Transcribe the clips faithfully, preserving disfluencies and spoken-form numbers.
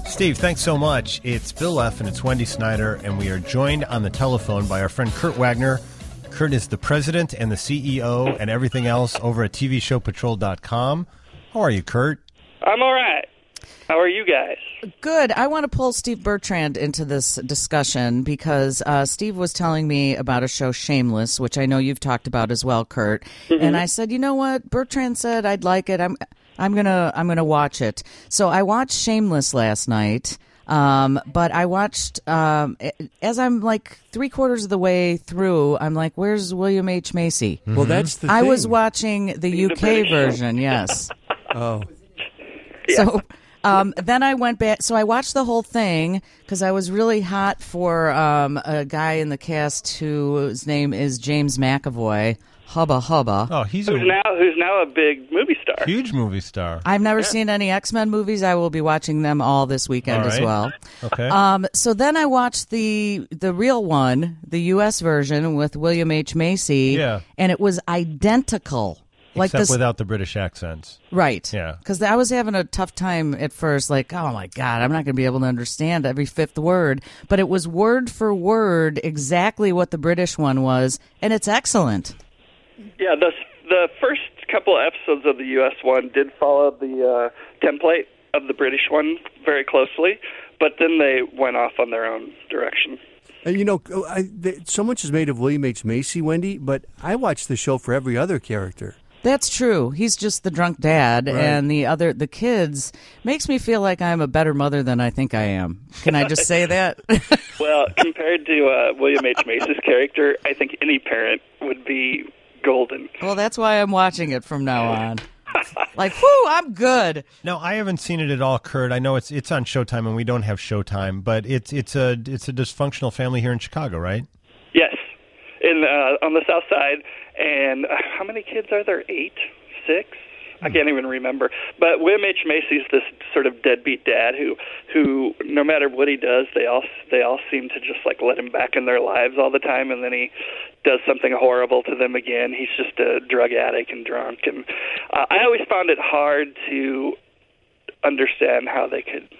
Steve, thanks so much. It's Bill F. and it's Wendy Snyder, and we are joined on the telephone by our friend Kurt Wagner. Kurt is the president and the C E O and everything else over at T V show patrol dot com. How are you, Kurt? I'm all right. How are you guys? Good. I want to pull Steve Bertrand into this discussion because uh, Steve was telling me about a show, Shameless, which I know you've talked about as well, Kurt. Mm-hmm. And I said, you know what? Bertrand said I'd like it. I'm I'm gonna I'm gonna watch it. So I watched Shameless last night. Um, but I watched, um, as I'm like three quarters of the way through, I'm like, where's William H. Macy? Mm-hmm. Well, that's the I thing. was watching the U K version, yes. Oh. So um, then I went back. So I watched the whole thing because I was really hot for um, a guy in the cast whose name is James McAvoy. Hubba Hubba. Oh, he's who's a now who's now a big movie star. huge movie star. I've never Yeah. seen any X-Men movies. I will be watching them all this weekend All as right. well. Okay. Um, so then I watched the the real one, the U S version with William H. Macy. Yeah. And it was identical. Like Except this, without the British accents. right. Yeah. Because I was having a tough time at first, like, oh my God, I'm not going to be able to understand every fifth word. But it was word for word exactly what the British one was, and it's excellent. Yeah, the the first couple episodes of the U S one did follow the uh, template of the British one very closely, but then they went off on their own direction. And you know, I, th- so much is made of William H. Macy, Wendy, but I watch the show for every other character. That's true. He's just the drunk dad, Right. and the other, the kids, makes me feel like I'm a better mother than I think I am. Can I just say that? Well, compared to uh, William H. Macy's character, I think any parent would be golden. Well, that's why I'm watching it from now on. Like, whoo, I'm good. No, I haven't seen it at all, Kurt. I know it's it's on Showtime, and we don't have Showtime, but it's it's a it's a dysfunctional family here in Chicago, right? Yes, in uh, on the South Side. And uh, how many kids are there? Eight, six? I can't even remember. But William H. Macy's this sort of deadbeat dad who, who no matter what he does, they all they all seem to just like let him back in their lives all the time, and then he does something horrible to them again. He's just a drug addict and drunk, and uh, I always found it hard to understand how they could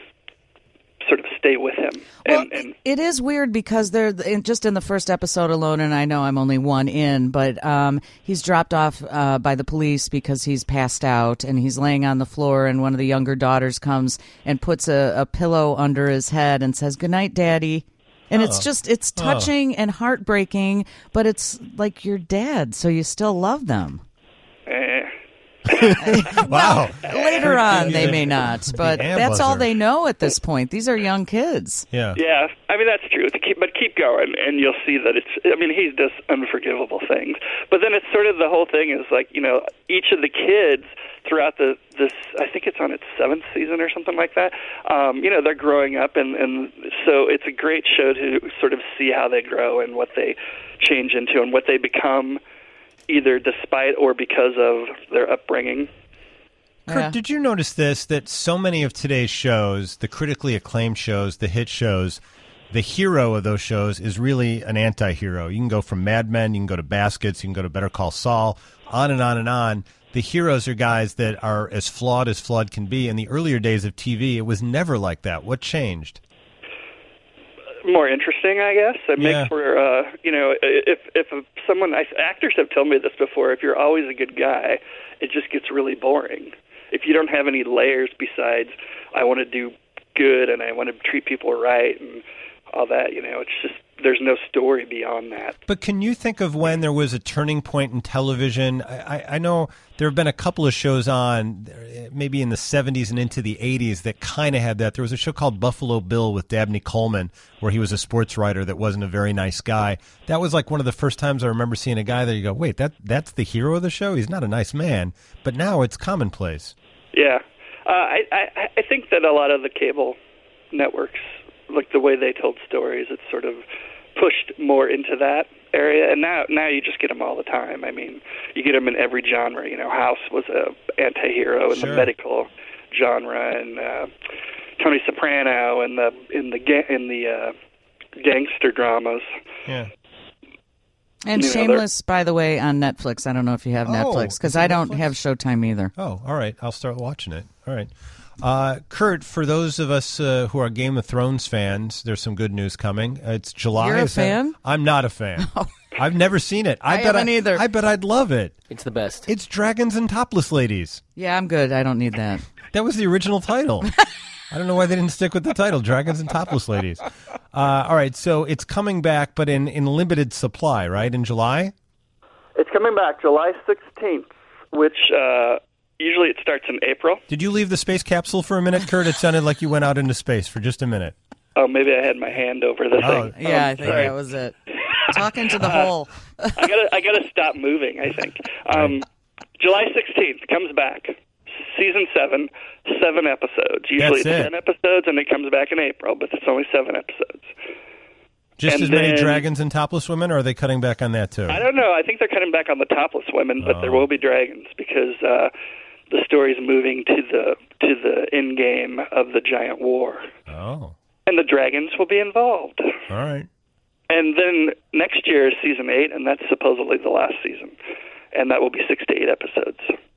sort of stay with him. Well, And, and it is weird because they're in, just in the first episode alone, and I know I'm only one in, but um, he's dropped off uh, by the police because he's passed out, and he's laying on the floor, and one of the younger daughters comes and puts a, a pillow under his head and says, "Good night, Daddy." And Oh. it's just, it's touching and heartbreaking, but it's like your dad, so you still love them. eh. Wow. Later on, they may not, but hand that's all buzzer. they know at this point. These are young kids. Yeah. Yeah, I mean, that's true. To keep, but keep going, and you'll see that it's, I mean, he does unforgivable things. But then it's sort of the whole thing is like, you know, each of the kids throughout the, this, I think it's on its seventh season or something like that, um, you know, they're growing up, and, and so it's a great show to sort of see how they grow and what they change into and what they become, either despite or because of their upbringing. Kurt, Yeah. did you notice this, that so many of today's shows, the critically acclaimed shows, the hit shows, the hero of those shows is really an anti-hero? You can go from Mad Men, you can go to Baskets, you can go to Better Call Saul, on and on and on. The heroes are guys that are as flawed as flawed can be. In the earlier days of T V, it was never like that. What changed? More interesting, I guess. It Yeah. makes for, uh, you know, if if someone, I, actors have told me this before, if you're always a good guy, it just gets really boring. If you don't have any layers besides, I want to do good and I want to treat people right and all that, you know, it's just, there's no story beyond that. But can you think of when there was a turning point in television? I, I, I know there have been a couple of shows on, maybe in the seventies and into the eighties, that kind of had that. There was a show called Buffalo Bill with Dabney Coleman, where he was a sports writer that wasn't a very nice guy. That was like one of the first times I remember seeing a guy that you go, wait, that that's the hero of the show? He's not a nice man. But now it's commonplace. Yeah. Uh, I, I, I think that a lot of the cable networks, like the way they told stories, it's sort of pushed more into that area, and now now you just get them all the time. I mean, you get them in every genre. You know, House was a anti-hero in Sure. the medical genre, and uh, Tony Soprano in the in the ga- in the uh, gangster dramas. Yeah. And you know, Shameless, by the way, on Netflix. I don't know if you have Oh, Netflix, because is it I don't Netflix? have Showtime either. Oh, all right. I'll start watching it. All right. Uh, Kurt, for those of us uh, who are Game of Thrones fans, there's some good news coming. Uh, it's July. You're a Is that- fan? I'm not a fan. I've never seen it. I, I bet haven't I, either. I bet I'd love it. It's the best. It's Dragons and Topless Ladies. Yeah, I'm good. I don't need that. That was the original title. I don't know why they didn't stick with the title, Dragons and Topless Ladies. Uh, all right, so it's coming back, but in, in limited supply, right, in July? It's coming back July sixteenth, which uh, usually it starts in April. Did you leave the space capsule for a minute, Kurt? It sounded like you went out into space for just a minute. Oh, maybe I had my hand over the Oh, thing. Yeah, Um, I think sorry. that was it. Talking to the hole. I gotta, I gotta stop moving. I think um, July sixteenth comes back, season seven, seven episodes. Usually That's it's it. ten episodes, and it comes back in April, but it's only seven episodes. Just And as many then- dragons and topless women, or are they cutting back on that too? I don't know. I think they're cutting back on the topless women, but there Oh. will be dragons because uh, the story's moving to the to the end game of the giant war, Oh, and the dragons will be involved. all right. And then next year is season eight, and that's supposedly the last season, and that will be six to eight episodes.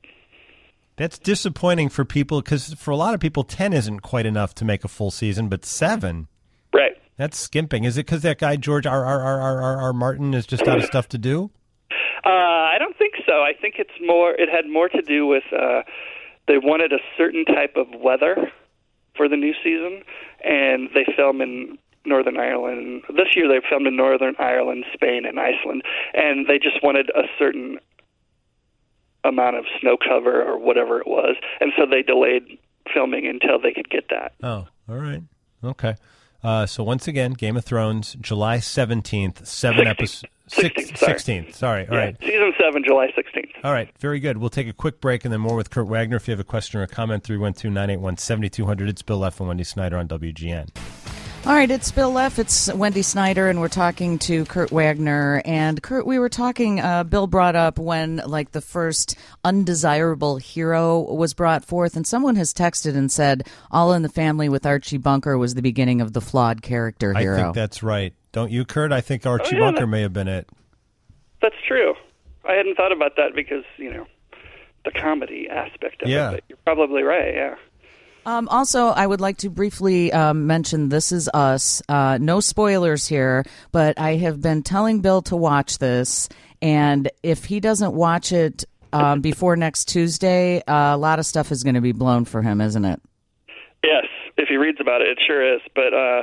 That's disappointing for people because for a lot of people, ten isn't quite enough to make a full season, but seven, Right. that's skimping. Is it because that guy George R. R. R. R. R. R. Martin is just out of stuff to do? Uh, I don't think so. I think it's more. It had more to do with uh, they wanted a certain type of weather for the new season, and they film in Northern Ireland. This year they filmed in Northern Ireland, Spain, and Iceland, and they just wanted a certain amount of snow cover or whatever it was, and so they delayed filming until they could get that. Oh, all right. Okay. Uh, so once again, Game of Thrones, July seventeenth, seven episodes. sixteenth, sorry. sixteenth, sorry. All Yeah, right. season seven, July sixteenth. All right, very good. We'll take a quick break and then more with Kurt Wagner. If you have a question or a comment, three one two, nine eight one, seven two zero zero. It's Bill F. and Wendy Snyder on W G N. All right, it's Bill F. It's Wendy Snyder, and we're talking to Kurt Wagner. And Kurt, we were talking. Uh, Bill brought up when, like, the first undesirable hero was brought forth, and someone has texted and said, "All in the Family with Archie Bunker was the beginning of the flawed character hero." I think that's right. Don't you, Kurt? I think Archie Oh, yeah, Bunker that- may have been it. That's true. I hadn't thought about that because, you know, the comedy aspect of Yeah. it. But you're probably right, yeah. Um, also, I would like to briefly um, mention This Is Us. Uh, no spoilers here, but I have been telling Bill to watch this, and if he doesn't watch it um, before next Tuesday, uh, a lot of stuff is going to be blown for him, isn't it? Yes, if he reads about it, it sure is. But uh,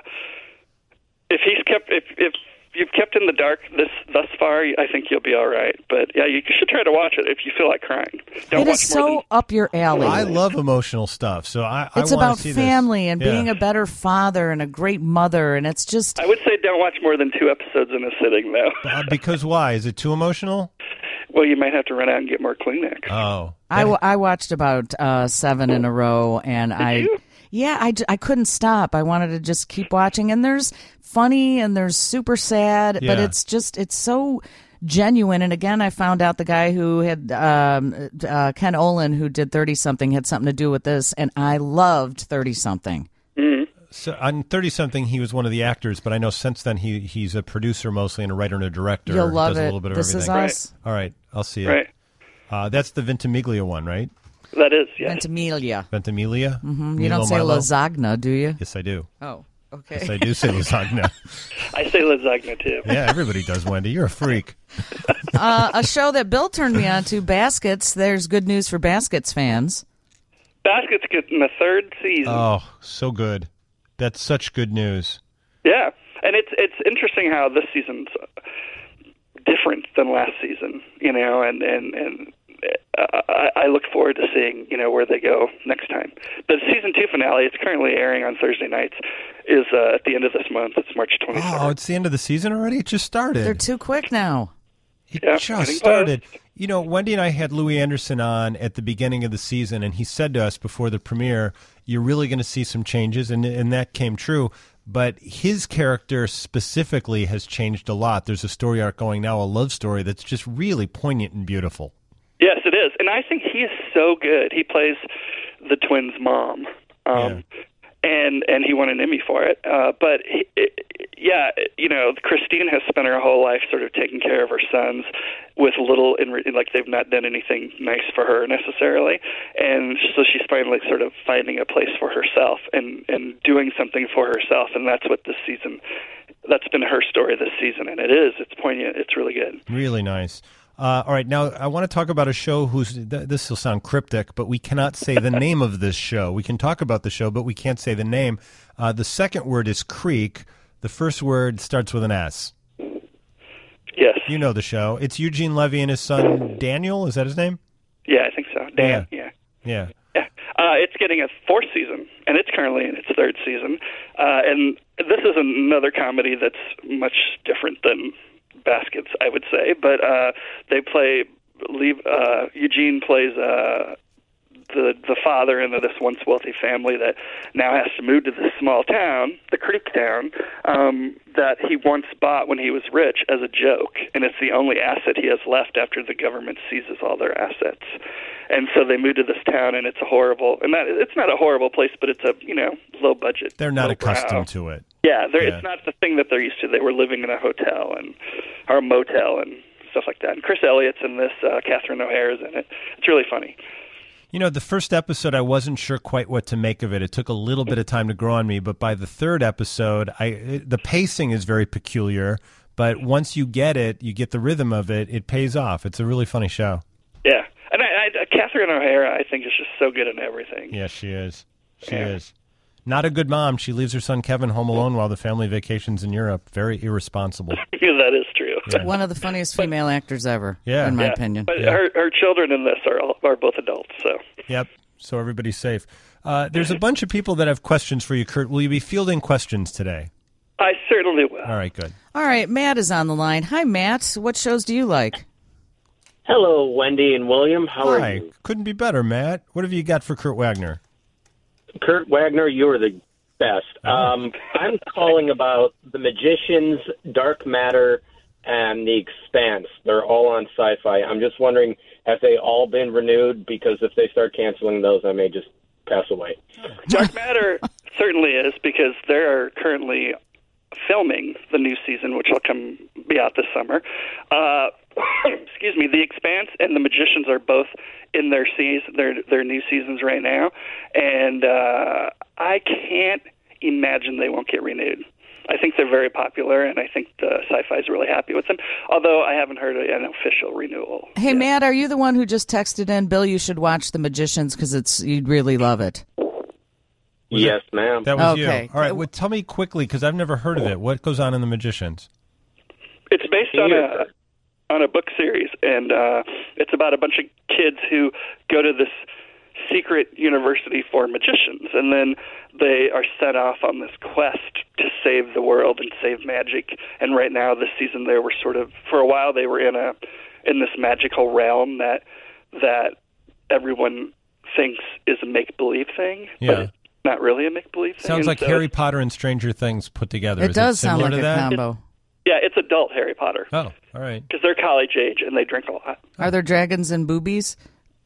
if he's kept, if if you've kept in the dark this thus far, I think you'll be all right. But yeah, you should try to watch it if you feel like crying. Don't It watch is more so than, up your alley. I love emotional stuff, so I, I it's wanna about see this. family and Yeah. being a better father and a great mother, and it's just I would say don't watch more than two episodes in a sitting, though. Uh, because why? Is it too emotional? Well, you might have to run out and get more Kleenex. Oh. I, w- I watched about uh, seven in a row, and I, you? yeah, I, j- I couldn't stop. I wanted to just keep watching, and there's funny and there's super sad, but Yeah. it's just it's so genuine. And again, I found out the guy who had um, uh, Ken Olin, who did thirty something, had something to do with this, and I loved thirty something. So on thirty something, he was one of the actors, but I know since then he he's a producer mostly and a writer and a director. You'll love does a it. little bit of This is everything. us. All right, I'll see it. Right. Uh, that's the Ventimiglia one, right? That is, yes. Ventimiglia. Ventimiglia. Mm-hmm. You don't say lasagna, do you? Yes, I do. Oh, okay. Yes, I do say lasagna. I say lasagna, too. Yeah, everybody does, Wendy. You're a freak. uh, a show that Bill turned me on to, Baskets. There's good news for Baskets fans. Baskets getting the third season. Oh, so good. That's such good news. Yeah, and it's it's interesting how this season's different than last season, you know, and and and I, I look forward to seeing, you know, where they go next time. The season two finale, it's currently airing on Thursday nights, is uh, at the end of this month. It's March twenty-third. Oh, it's the end of the season already? It just started. They're too quick now. It Yeah, just getting started. You know, Wendy and I had Louis Anderson on at the beginning of the season, and he said to us before the premiere, you're really going to see some changes, and, and that came true. But his character specifically has changed a lot. There's a story arc going now, a love story that's just really poignant and beautiful. Yes, it is, and I think he is so good. He plays the twins' mom, um, and and he won an Emmy for it. Uh, but he, it, yeah, you know, Christine has spent her whole life sort of taking care of her sons with little, in, like they've not done anything nice for her necessarily, and so she's finally sort of finding a place for herself and, and doing something for herself, and that's what this season, that's been her story this season, and it is, it's poignant, it's really good. Really nice. Uh, all right, now I want to talk about a show whose, th- this will sound cryptic, but we cannot say the name of this show. We can talk about the show, but we can't say the name. Uh, the second word is Creek. The first word starts with an S. Yes. You know the show. It's Eugene Levy and his son Daniel. Is that his name? Yeah, I think so. Dan, yeah. Yeah. Yeah. Uh, it's getting a fourth season, and it's currently in its third season. Uh, and this is another comedy that's much different than Baskets, I would say. But uh, they play, leave, uh, Eugene plays uh, the the father in this once wealthy family that now has to move to this small town, the Creek town, um, that he once bought when he was rich as a joke, and it's the only asset he has left after the government seizes all their assets. And so they move to this town, and it's a horrible, and that it's not a horrible place, but it's a, you know, low budget. They're not accustomed brow. to it. Yeah, yeah, yeah, it's not the thing that they're used to. They were living in a hotel and or a motel and stuff like that. And Chris Elliott's in this, uh, Catherine O'Hara's in it. It's really funny. You know, the first episode, I wasn't sure quite what to make of it. It took a little bit of time to grow on me, but by the third episode, I it, the pacing is very peculiar. But once you get it, you get the rhythm of it, it pays off. It's a really funny show. Yeah. And I, I, Catherine O'Hara, I think, is just so good in everything. Yeah, she is. She yeah. is. Not a good mom. She leaves her son Kevin home alone while the family vacations in Europe. Very irresponsible. Yeah, that is true. Yeah. One of the funniest female actors ever, Yeah. in my yeah. opinion. But Yeah. her, her children in this are all, are both adults, so. Yep. So everybody's safe. Uh, there's a bunch of people that have questions for you, Kurt. Will you be fielding questions today? I certainly will. All right, good. All right, Matt is on the line. Hi, Matt. What shows do you like? Hello, Wendy and William. How are Hi. you? Couldn't be better, Matt. What have you got for Kurt Wagner? Kurt Wagner, you're the best. Um, I'm calling about The Magicians, Dark Matter, and The Expanse. They're all on Sci-Fi. I'm just wondering, have they all been renewed? Because if they start canceling those, I may just pass away. Dark Matter certainly is, because they're currently filming the new season, which will come be out this summer. Uh, excuse me. The Expanse and The Magicians are both in their season, their their new seasons right now, and uh, I can't imagine they won't get renewed. I think they're very popular, and I think the Sci-Fi is really happy with them, although I haven't heard an official renewal. Hey, yet. Matt, are you the one who just texted in, Bill, you should watch The Magicians because it's you'd really love it? Yes, ma'am. That was Okay. you. All right. Well, tell me quickly, because I've never heard of it. What goes on in The Magicians? It's based on a on a book series, and uh, it's about a bunch of kids who go to this secret university for magicians, and then they are set off on this quest to save the world and save magic. And right now, this season, they were sort of, for a while, they were in a in this magical realm that that everyone thinks is a make-believe thing, Yeah. but it's not really a make-believe thing. Sounds And like so Harry it's- Potter and Stranger Things put together. It Is does sound similar like to a that? combo. Yeah, it's adult Harry Potter, Oh, all right. because they're college age and they drink a lot. Are there dragons and boobies?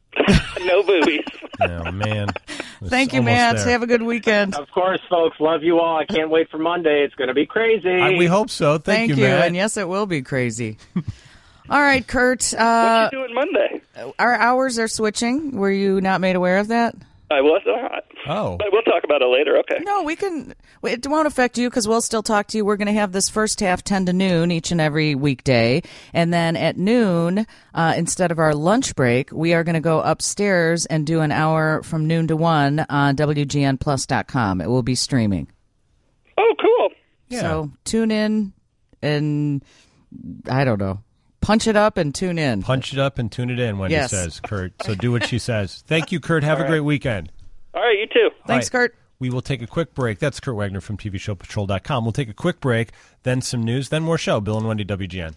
No boobies. Oh, man. It's Thank you, almost Matt. there. Have a good weekend. Of course, folks. Love you all. I can't wait for Monday. It's going to be crazy. I- we hope so. Thank, Thank you, Matt. And yes, it will be crazy. All right, Kurt. Uh, What you doing Monday? our hours are switching. Were you not made aware of that? I was not. Oh. But we'll talk about it later, okay. No, we can. It won't affect you because we'll still talk to you. We're going to have this first half ten to noon each and every weekday, and then at noon, uh, instead of our lunch break, we are going to go upstairs and do an hour from noon to one on W G N plus dot com. It will be streaming. Oh, cool. Yeah. So tune in and I don't know, punch it up and tune in. Punch it up and tune it in, Wendy Yes. says, Kurt. So do what she says. Thank you, Kurt. Have a great weekend. All right, you too. Thanks, All right. Kurt. We will take a quick break. That's Kurt Wagner from T V Show Patrol dot com. We'll take a quick break, then some news, then more show. Bill and Wendy, W G N.